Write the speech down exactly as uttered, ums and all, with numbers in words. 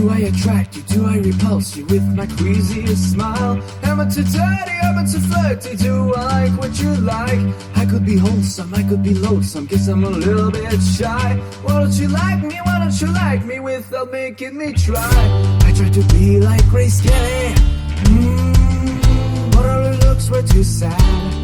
Do I attract you? Do I repulse you with my craziest smile? Am I too dirty? Am I too flirty? Do I like what you like? I could be wholesome, I could be loathsome, guess I'm a little bit shy. Why don't you like me? Why don't you like me without making me try? I try to be like Grace Kelly, mm, but all her looks were too sad.